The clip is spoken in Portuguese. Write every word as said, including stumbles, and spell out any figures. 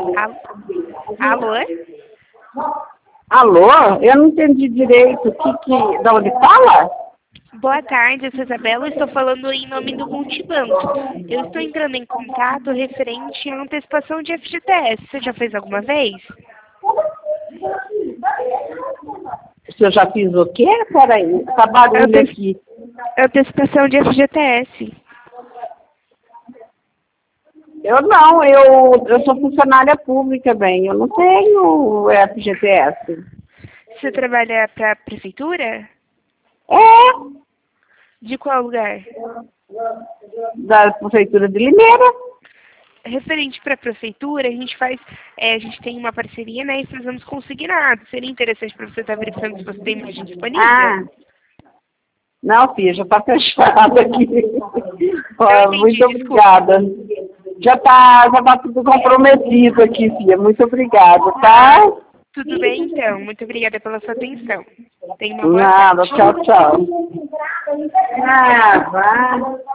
Al- Alô? Alô? Eu não entendi direito. O que que... Da onde fala? Boa tarde, eu sou Isabela, eu estou falando em nome do Multibanco. Eu estou entrando em contato referente à antecipação de F G T S. Você já fez alguma vez? Se eu já fiz o quê? Peraí, tá barulho Ante- aqui. Antecipação de F G T S. Eu não, eu, eu sou funcionária pública, bem. Eu não tenho F G T S. Você trabalha para a prefeitura? É, De qual lugar? da Prefeitura de Limeira. Referente para a prefeitura, a gente faz, é, a gente tem uma parceria, né, e fazemos consignado. Seria interessante para você estar verificando se você tem imagem disponível? Ah, não, filha, já está fechado aqui. Ó, Não entendi, muito desculpa. obrigada. Já está já tá tudo comprometido aqui, filha. Muito obrigada, tá? Tudo bem, então. Muito obrigada pela sua atenção. Tenha uma boa Nada, tarde. tchau, tchau. Ah, vai.